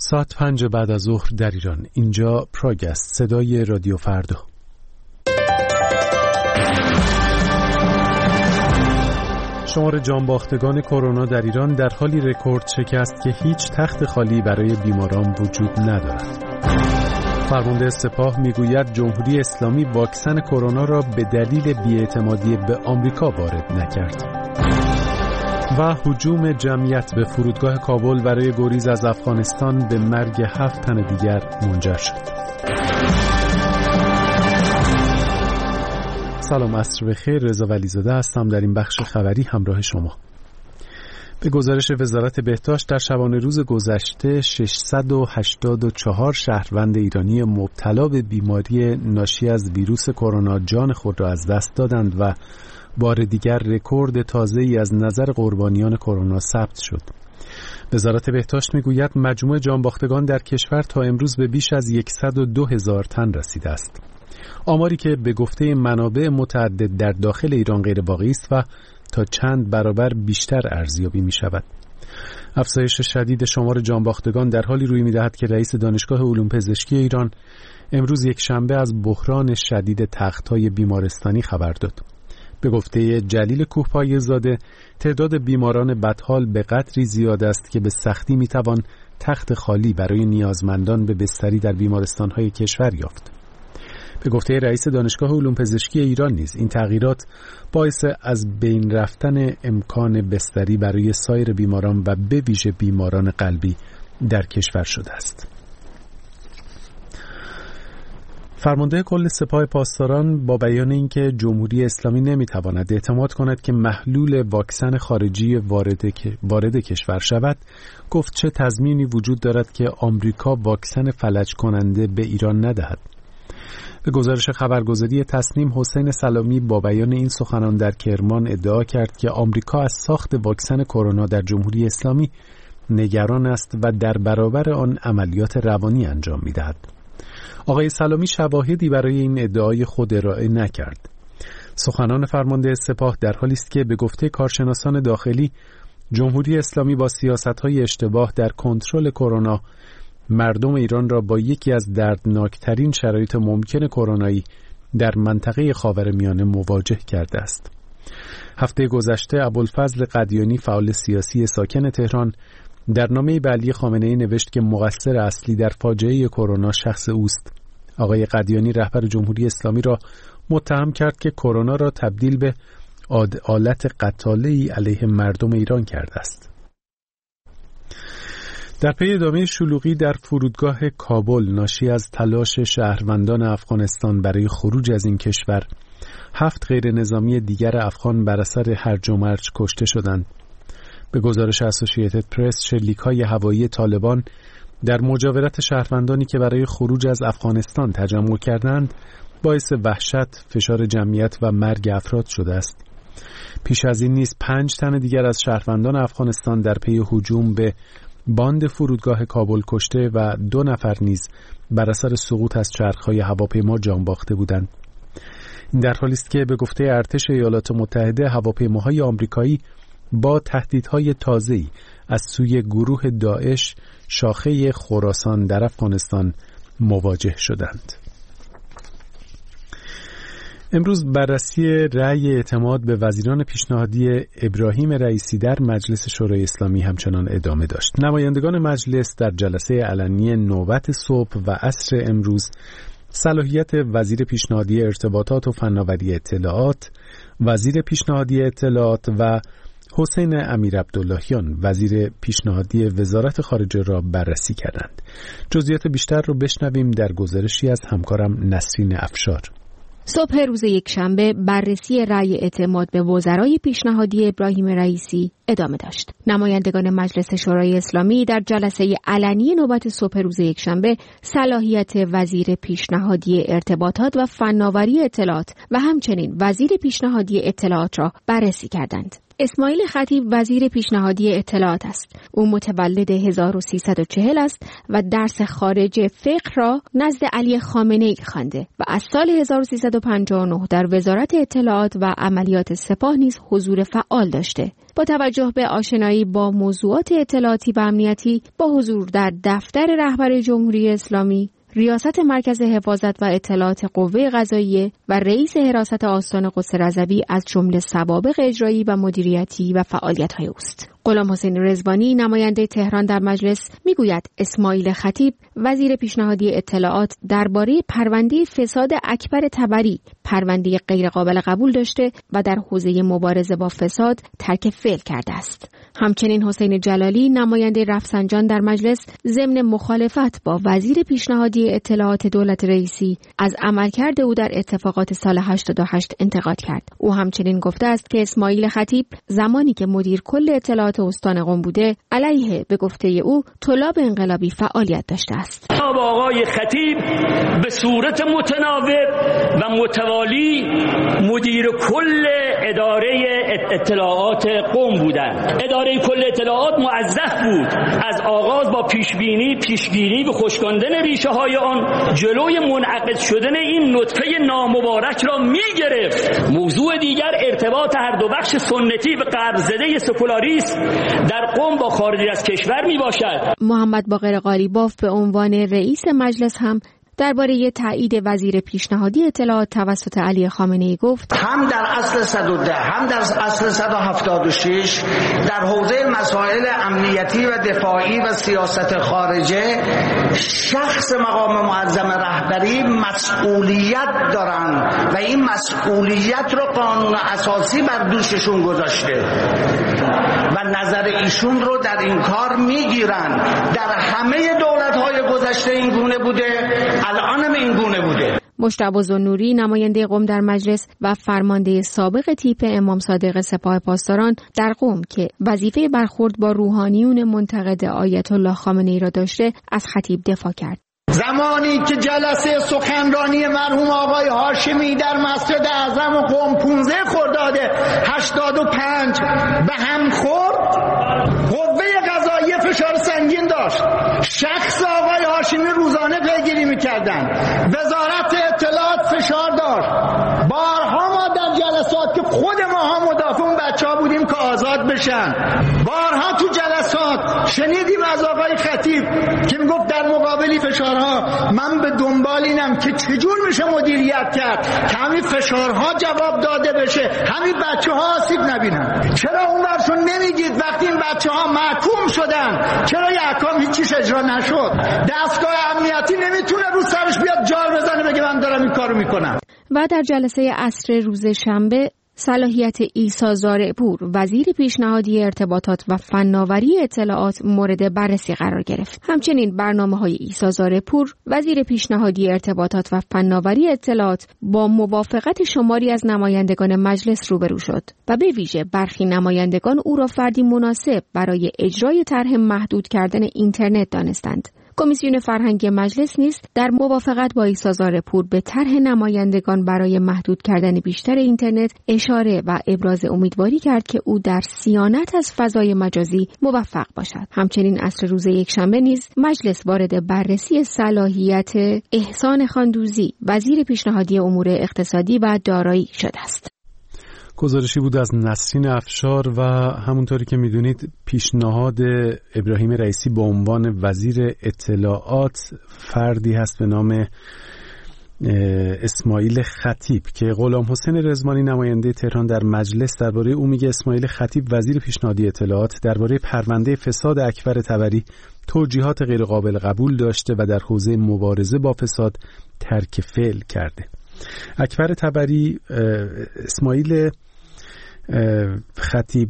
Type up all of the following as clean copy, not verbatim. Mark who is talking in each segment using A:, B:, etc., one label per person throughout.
A: ساعت 5 بعد از ظهر در ایران. اینجا پراگ است، صدای رادیو فردا. شمار جانباختگان کرونا در ایران در حالی رکورد شکست که هیچ تخت خالی برای بیماران وجود ندارد. فرمانده سپاه میگوید جمهوری اسلامی واکسن کرونا را به دلیل بی‌اعتمادی به آمریکا وارد نکرد. و هجوم جمعیت به فرودگاه کابل برای گریز از افغانستان به مرگ 7 تن دیگر منجر شد. سلام، عصر بخیر. رضا ولیزاده هستم در این بخش خبری همراه شما. به گزارش وزارت بهداشت در شبانه روز گذشته 684 شهروند ایرانی مبتلا به بیماری ناشی از ویروس کرونا جان خود را از دست دادند و بار دیگر رکورد تازه‌ای از نظر قربانیان کرونا ثبت شد. وزارت بهداشت میگوید مجموع جانباختگان در کشور تا امروز به بیش از 102,000 تن رسیده است. آماری که به گفته منابع متعدد در داخل ایران غیر واقعی است و تا چند برابر بیشتر ارزیابی می شود. افزایش شدید شمار جانباختگان در حالی روی می دهد که رئیس دانشگاه علوم پزشکی ایران امروز یک شنبه از بحران شدید تخت‌های بیمارستانی خبر داد. به گفته جلیل کوهپایه زاده تعداد بیماران بدحال به قدری زیاد است که به سختی می توان تخت خالی برای نیازمندان به بستری در بیمارستان‌های کشور یافت. به گفته رئیس دانشگاه علوم پزشکی ایران نیز این تغییرات باعث از بین رفتن امکان بستری برای سایر بیماران و به ویژه بیماران قلبی در کشور شده است. فرمانده کل سپاه پاسداران با بیان اینکه جمهوری اسلامی نمیتواند اعتماد کند که محلول واکسن خارجی وارد کشور شود، گفت چه تضمینی وجود دارد که آمریکا واکسن فلج کننده به ایران ندهد. به گزارش خبرگزاری تصنیم، حسین سلامی با بیان این سخنان در کرمان ادعا کرد که آمریکا از ساخت واکسن کرونا در جمهوری اسلامی نگران است و در برابر آن عملیات روانی انجام می‌دهد. آقای سلامی شواهدی برای این ادعای خود ارائه نکرد. سخنان فرمانده سپاه در حالی است که به گفته کارشناسان داخلی جمهوری اسلامی با سیاست‌های اشتباه در کنترل کرونا مردم ایران را با یکی از دردناکترین شرایط ممکن کرونایی در منطقه خاورمیانه مواجه کرده است. هفته گذشته ابوالفضل قدیانی فعال سیاسی ساکن تهران در نامه‌ای به علی خامنه‌ای نوشت که مقصر اصلی در فاجعه کرونا شخص اوست. آقای قدیانی رهبر جمهوری اسلامی را متهم کرد که کرونا را تبدیل به آلت قتاله‌ای علیه مردم ایران کرده است. در پی ادامه شلوغی در فرودگاه کابل ناشی از تلاش شهروندان افغانستان برای خروج از این کشور، 7 غیر نظامی دیگر افغان بر اثر هرج و مرج کشته شدند. به گزارش اسوسییتد پرس، شلیک‌های هوایی طالبان در مجاورت شهروندانی که برای خروج از افغانستان تجمع کردند، باعث وحشت، فشار جمعیت و مرگ افراد شده است. پیش از این نیز 5 تن دیگر از شهروندان افغانستان در پی هجوم به باند فرودگاه کابل کشته و 2 نفر نیز بر اثر سقوط از چرخ‌های هواپیما جان باخته بودند. این در حالی است که به گفته ارتش ایالات متحده هواپیماهای آمریکایی با تهدیدهای تازه‌ای از سوی گروه داعش شاخه خراسان در افغانستان مواجه شدند. امروز بررسی رأی اعتماد به وزیران پیشنهادی ابراهیم رئیسی در مجلس شورای اسلامی همچنان ادامه داشت. نمایندگان مجلس در جلسه علنی نوبت صبح و عصر امروز صلاحیت وزیر پیشنهادی ارتباطات و فناوری اطلاعات، وزیر پیشنهادی اطلاعات و حسین امیرعبداللهیان وزیر پیشنهادی وزارت خارجه را بررسی کردند. جزئیات بیشتر رو بشنویم در گزارشی از همکارم نسرین افشار.
B: صبح روز یکشنبه بررسی رأی اعتماد به وزرای پیشنهادی ابراهیم رئیسی ادامه داشت. نمایندگان مجلس شورای اسلامی در جلسه علنی نوبت صبح روز یکشنبه صلاحیت وزیر پیشنهادی ارتباطات و فناوری اطلاعات و همچنین وزیر پیشنهادی اطلاعات را بررسی کردند. اسماعیل خطیب وزیر پیشنهادی اطلاعات است. او متولد 1340 است و درس خارج فقه را نزد علی خامنه‌ای خوانده و از سال 1359 در وزارت اطلاعات و عملیات سپاه نیز حضور فعال داشته. با توجه به آشنایی با موضوعات اطلاعاتی و امنیتی، با حضور در دفتر رهبر جمهوری اسلامی، ریاست مرکز حفاظت و اطلاعات قوه قضاییه و رئیس حراست آستان قدس رضوی از جمله سوابق اجرایی و مدیریتی و فعالیت‌های اوست. غلام حسین رضوانی نماینده تهران در مجلس میگوید اسماعیل خطیب وزیر پیشنهادی اطلاعات درباره پرونده فساد اکبر طبری پرونده غیر قابل قبول داشته و در حوزه مبارزه با فساد ترک فعل کرده است. همچنین حسین جلالی نماینده رفسنجان در مجلس ضمن مخالفت با وزیر پیشنهادی اطلاعات دولت رئیسی از عملکرد او در اتفاقات سال 88 انتقاد کرد. او همچنین گفته است که اسماعیل خطیب زمانی که مدیر کل اطلاعات استان قم بوده علیه به گفته او طلاب انقلابی فعالیت داشته است.
C: آقای خطیب به صورت متناوب و متوالی مدیر کل اداره اطلاعات قم بودند. اداره کل اطلاعات موظف بود از آغاز با پیشگیری و خشکاندن ریشه های آن جلوی منعقد شدن این نطفه نامبارک را می‌گرفت. موضوع دیگر ارتباط هر دو بخش سنتی و غرب‌زده سکولاریسم در قم با خارج از کشور میباشد.
B: محمد باقر قالیباف به عنوان رئیس مجلس هم درباره تایید وزیر پیشنهادی اطلاعات توسط علی خامنه‌ای گفت:
D: هم در اصل 110 هم در اصل 176 در حوزه مسائل امنیتی و دفاعی و سیاست خارجه شخص مقام معظم رهبری مسئولیت دارن و این مسئولیت رو قانون اساسی بر دوششون گذاشته و نظر ایشون رو در این کار میگیرن. در همه دولت‌های گذشته این گونه بوده، الان هم این گونه بوده.
B: مجتبی ذوالنوری نماینده قم در مجلس و فرمانده سابق تیپ امام صادق سپاه پاسداران در قم که وظیفه برخورد با روحانیون منتقد آیت الله خامنه‌ای را داشته از خطیب دفاع کرد.
E: زمانی که جلسه سخنرانی مرحوم آقای هاشمی در مسجد اعظم قم 15 خرداد 85 به هم خورد، قوه قضاییه فشار سنگین داشت. شخص آقای هاشمی روزانه پیگیری می‌کردند. وزارت اطلاعات فشار داشت. بارها ما در جلسات که خود ما مدافع اون بچه‌ها بودیم که آزاد بشن، بارها تو جلسات شنیدیم از آقای خطیب که میگفت در مقابل فشارها من به دنبال اینم که چجور میشه مدیریت کرد که همین فشارها جواب داده بشه، همین بچه‌ها آسیب نبینن. چرا اونورشون نمیگید وقتی این بچه‌ها محکوم شدن چرا یه احکام هیچیش اجرا نشد؟ دستگاه امنیتی نمیتونه رو سرش بیاد جال بزنه بگه من دارم این کارو میکنم.
B: و در جلسه عصر روز شنبه صلاحیت عیسی زارعپور وزیر پیشنهادی ارتباطات و فناوری اطلاعات مورد بررسی قرار گرفت. همچنین برنامه‌های عیسی زارعپور وزیر پیشنهادی ارتباطات و فناوری اطلاعات با موافقت شماری از نمایندگان مجلس روبرو شد و به ویژه برخی نمایندگان او را فردی مناسب برای اجرای طرح محدود کردن اینترنت دانستند. کمیسیون فرهنگی مجلس نیز در موافقت با عیسی زارعپور به طرح نمایندگان برای محدود کردن بیشتر اینترنت اشاره و ابراز امیدواری کرد که او در صیانت از فضای مجازی موفق باشد. همچنین عصر روز یکشنبه نیز مجلس وارد بررسی صلاحیت احسان خاندوزی وزیر پیشنهادی امور اقتصادی و دارایی شده است.
A: گزارشی بود از نسرین افشار و همونطوری که میدونید پیشنهاد ابراهیم رئیسی به عنوان وزیر اطلاعات فردی هست به نام اسماعیل خطیب که غلام حسین رضوانی نماینده تهران در مجلس درباره او میگه اسماعیل خطیب وزیر پیشنهادی اطلاعات درباره پرونده فساد اکبر طبری توجیهات غیر قابل قبول داشته و در حوزه مبارزه با فساد ترک فعل کرده. اکبر طبری اسماعیل خطیب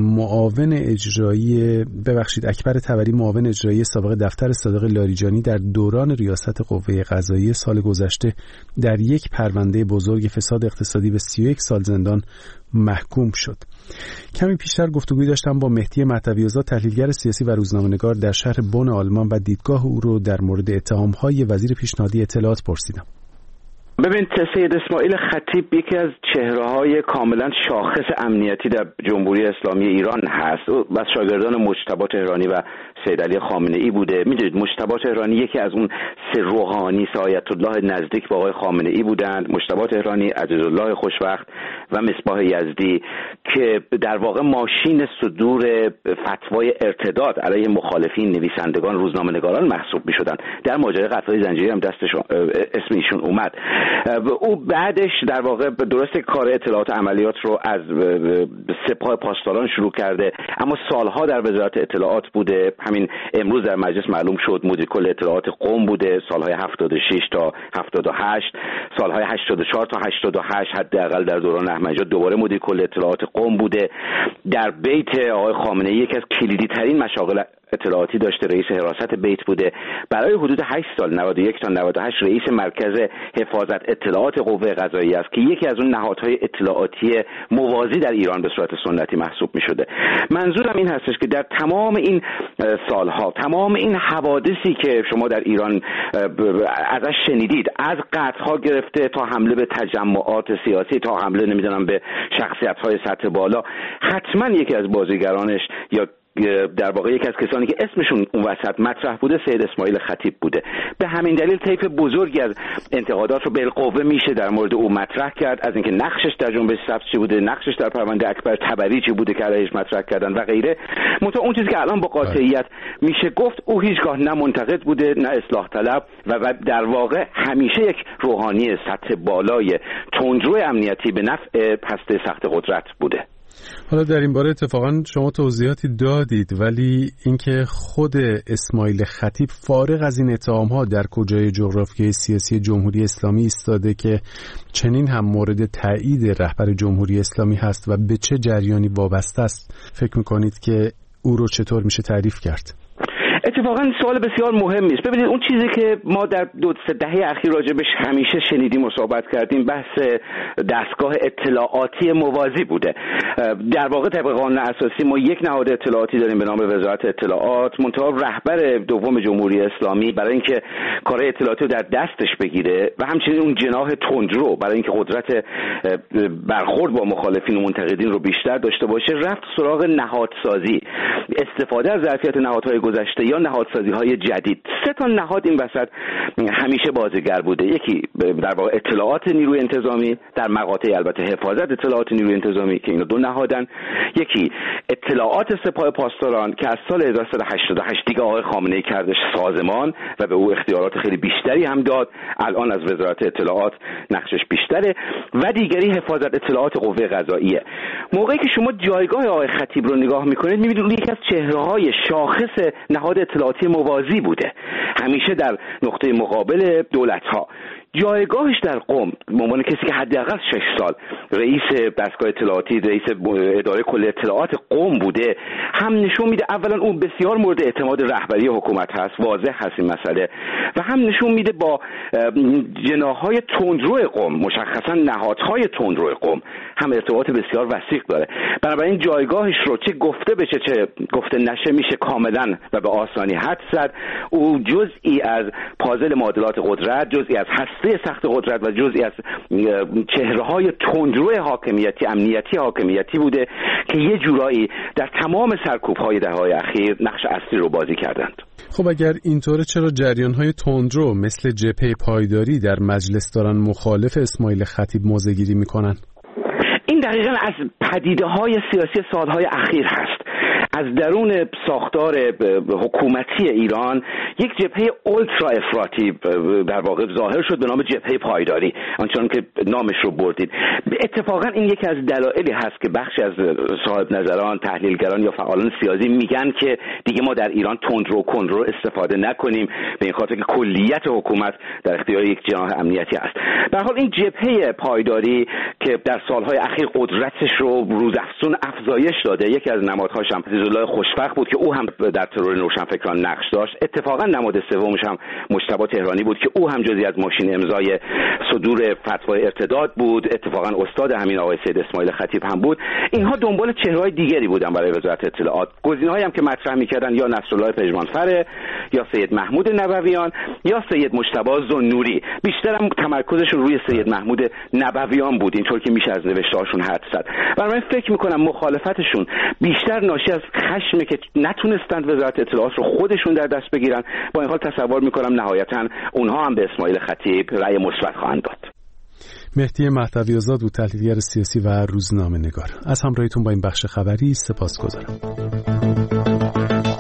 A: اکبر طبری معاون اجرایی سابق دفتر صادق لاریجانی در دوران ریاست قوه قضاییه سال گذشته در یک پرونده بزرگ فساد اقتصادی به 31 سال زندان محکوم شد. کمی پیشتر گفتگوی داشتم با مهدی مهدوی‌آزاد تحلیلگر سیاسی و روزنامه‌نگار در شهر بن آلمان و دیدگاه او رو در مورد اتهام‌های وزیر پیشنهادی اطلاعات پرسیدم.
F: ببین، سید اسماعیل خطیب یکی از چهره‌های کاملا شاخص امنیتی در جمهوری اسلامی ایران هست. او از شاگردان مجتبی تهرانی و سید علی خامنه‌ای بوده. می‌دونید مجتبی تهرانی یکی از اون سه روحانی آیت الله نزدیک به آقای خامنه‌ای بودند. مجتبی تهرانی، عزیزالله خوشوقت و مصباح یزدی که در واقع ماشین صدور فتوای ارتداد علیه مخالفین، نویسندگان، روزنامه‌نگاران محسوب می‌شدند. در ماجرای قتل‌های زنجیری هم دستش اسم ایشون اومد. او بعدش در واقع درست کار اطلاعات عملیات رو از سپاه پاسداران شروع کرده، اما سالها در وزارت اطلاعات بوده. همین امروز در مجلس معلوم شد مدیر کل اطلاعات قم بوده سالهای 76 تا 78، سالهای 84 تا 88 حداقل در دوران احمدی دوباره مدیر کل اطلاعات قم بوده. در بیت آقای خامنه‌ای یکی از کلیدی ترین مشاغل اطلاعاتی داشته، رئیس حراست بیت بوده. برای حدود 8 سال 91 تا 98 رئیس مرکز حفاظت اطلاعات قوه قضاییه است که یکی از اون نهادهای اطلاعاتی موازی در ایران به صورت سنتی محسوب می‌شده. منظورم این هستش که در تمام این سالها، تمام این حوادثی که شما در ایران ازش شنیدید، از قطع‌ها گرفته تا حمله به تجمعات سیاسی، تا حمله نمیدونم به شخصیت‌های سطح بالا، حتما یکی از بازیگرانش یا در واقع یکی از کسانی که اسمشون اون وسط مطرح بوده سید اسماعیل خطیب بوده. به همین دلیل طیف بزرگی از انتقادات رو بالقوه میشه در مورد او مطرح کرد، از اینکه نقشش در جنبش سبز چی بوده، نقشش در پرونده اکبر طبری چی بوده که علیهش مطرح کردن و غیره. منتها اون چیزی که الان با قاطعیت میشه گفت، او هیچگاه نه منتقد بوده نه اصلاح طلب و در واقع همیشه یک روحانی سطح بالای تندرو امنیتی به نفع پسته سخت قدرت بوده.
A: حالا در این باره اتفاقا شما توضیحاتی دادید، ولی اینکه خود اسماعیل خطیب فارغ از این اتهام‌ها در کجای جغرافیای سیاسی جمهوری اسلامی ایستاده که چنین هم مورد تایید رهبر جمهوری اسلامی هست و به چه جریانی وابسته است، فکر می‌کنید که او رو چطور میشه تعریف کرد؟
F: اتفاقا سوال بسیار مهمی است. ببینید، اون چیزی که ما در 2-3 دهه اخیر راجبش همیشه شنیدیم و صحبت کردیم بحث دستگاه اطلاعاتی موازی بوده. در واقع طبق قانون اساسی ما یک نهاد اطلاعاتی داریم به نام وزارت اطلاعات، منتها رهبر دوم جمهوری اسلامی برای اینکه کار اطلاعاتی رو در دستش بگیره و همچنین اون جناح تندرو برای اینکه قدرت برخورد با مخالفین و منتقدین رو بیشتر داشته باشه، رفت سراغ نهادسازی، استفاده از ظرفیت نهادهای گذشته یا نهادسازی‌های جدید. 3 نهاد این وسط همیشه بازیگر بوده. یکی در واقع اطلاعات نیروی انتظامی، در مقاطع البته حفاظت اطلاعات نیروی انتظامی که اینا 2 نهادن. یکی اطلاعات سپاه پاسداران که از سال 1388 دیگه آقای خامنه‌ای کردش سازمان و به او اختیارات خیلی بیشتری هم داد. الان از وزارت اطلاعات نقشش بیشتره. و دیگری حفاظت اطلاعات قوه قضاییه. موقعی که شما جایگاه آقای خطیب رو نگاه می‌کنید می‌بینید یکی از چهره‌های شاخص نهاد اطلاعاتی موازی بوده، همیشه در نقطه مقابل دولت‌ها. جایگاهش در قم به عنوان کسی که حداقل 6 سال رئیس دستگاه اطلاعاتی، رئیس اداره کل اطلاعات قم بوده، هم نشون میده اولا اون بسیار مورد اعتماد رهبری حکومت هست، واضح هست این مسئله، و هم نشون میده با جناح‌های تندرو قم، مشخصا نهادهای تندرو قم هم ارتباط بسیار وثیق داره. بنابراین جایگاهش رو چه گفته بشه چه گفته نشه میشه کاملا و به آسانی حد زد. او جزئی از پازل معادلات قدرت، جزئی از سخت قدرت و جزئی از چهره‌های تندرو حاکمیتی، امنیتی حاکمیتی بوده که یه جورایی در تمام سرکوب‌های دهه‌های اخیر نقش اصلی رو بازی کردند.
A: خب اگر اینطوره چرا جریان‌های تندرو مثل جبهه پایداری در مجلس دارن مخالف اسماعیل خطیب موضع‌گیری می‌کنن؟
F: این دقیقاً از پدیده‌های سیاسی سال‌های اخیر هست. از درون ساختار حکومتی ایران یک جبهه اولترا افراطی در واقع ظاهر شد به نام جبهه پایداری، آنچنان که نامش رو بردید. اتفاقا این یکی از دلایلی هست که بخشی از صاحب نظران، تحلیلگران یا فعالان سیاسی میگن که دیگه ما در ایران تندرو کندرو استفاده نکنیم، به این خاطر که کلیت حکومت در اختیار یک جناح امنیتی است. به هر حال این جبهه پایداری که در سالهای اخیر قدرتش رو روزافزون افزایش داده، یکی از نمادهاش هم عزیزالله خوشوقت بود که او هم در ترور روشنفکران نقش داشت. اتفاقا نماد سومش هم مجتبی تهرانی بود که او هم جزئی از ماشین امضای صدور فتوای ارتداد بود، اتفاقا استاد همین آقای سید اسماعیل خطیب هم بود. اینها دنبال چهره‌های دیگری بودن برای وزارت اطلاعات. گزینه‌هایی هم که مطرح می‌کردن یا نصرالله پژمانفر یا سید محمود نبویان یا سید مجتبی ذوالنوری. بیشتر هم تمرکزشون روی سید محمود نبویان بود، اینطور که میشه از نوشته‌هاشون حدس زد. برای من فکر میکنم مخالفتشون بیشتر ناشی از خشمه که نتونستند وزارت اطلاعات رو خودشون در دست بگیرن. با این حال تصور میکنم نهایتاً اونها هم به اسماعیل خطیب رأی مثبت خواهند داد.
A: مهدی مهدوی آزاد بود، تحلیلگر سیاسی و روزنامه‌نگار. از همراهیتون با این بخش خبری سپاسگزارم.